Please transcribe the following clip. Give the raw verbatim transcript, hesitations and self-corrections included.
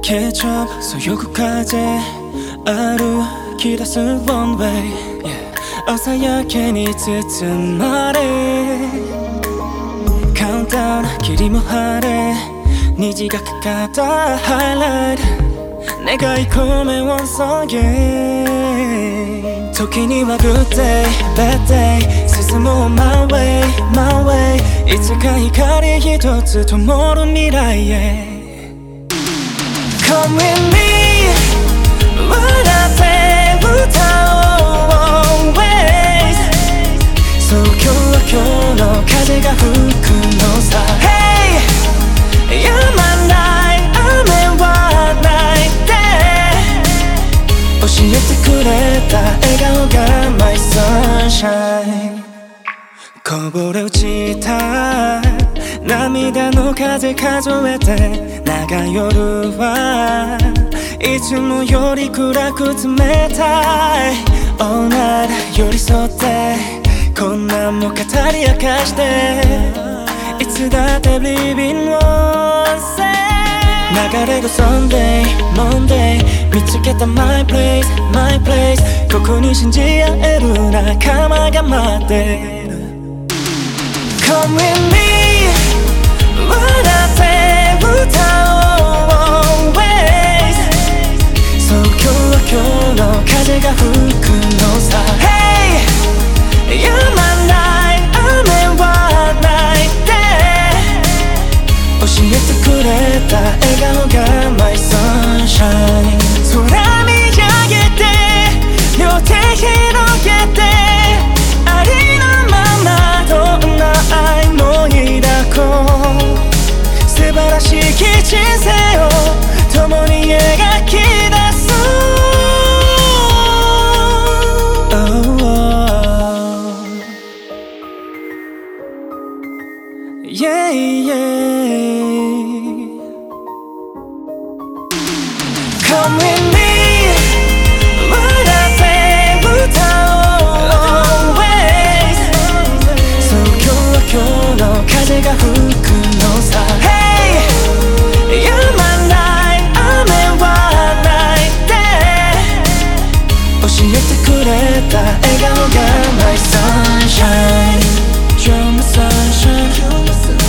catch up そよく風歩き出す one way、yeah、朝焼けに包まれカウントダウン霧も晴れ虹がかかったハイライト願い込め once again 時には good day bad day 進もう my way my way いつか光一つ灯る未来へ Come with me 笑って歌おう always そう今日は今日の風が吹くのさ Hey 止まない雨はないで教えてくれた笑顔が My sunshine こぼれ落ちた涙の風数えて長い夜はいつもより暗く冷たい All night 寄り添ってこんなんも語り明かしていつだって Living one say 流れる Sunday Monday 見つけた My place My place ここに信じ合える仲間が待ってる Come with me 笑って歌おう always そう今日は今日の風が吹くのさ Hey 止まない雨はないで教えてくれた笑顔が My sunshine 空見上げて両手広げてありのままどんな愛も抱こう素晴らしき人生を共に描き出す oh, oh. Yeah, yeah. Come with me 笑って歌おう always そう今日は今日の風が吹くのさ Hey 止まない雨はないで教えてくれた笑顔が My sunshine You're my sunshine